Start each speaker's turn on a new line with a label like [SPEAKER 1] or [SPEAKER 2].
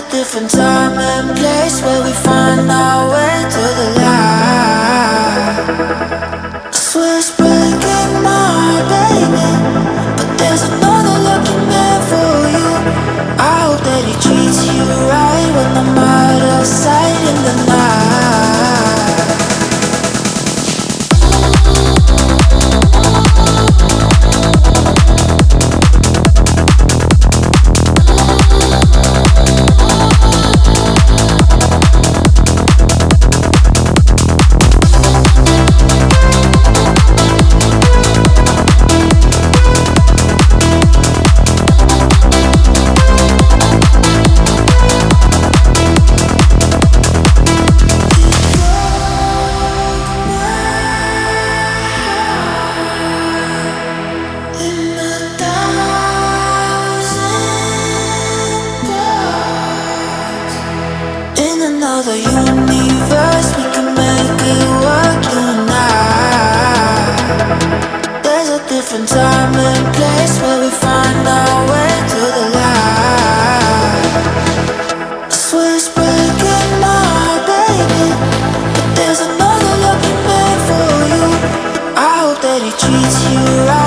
[SPEAKER 1] different time and place where we find our way to the light. I swear it's breaking my heart, baby, but there's another lucky man for you. I hope that he treats you right when I'm out of sight in the night. In another universe, we can make it work, you and I. There's a different time and place where we find our way to the light. I swear it's breaking my heart, baby, but there's another lucky man for you. I hope that he treats you right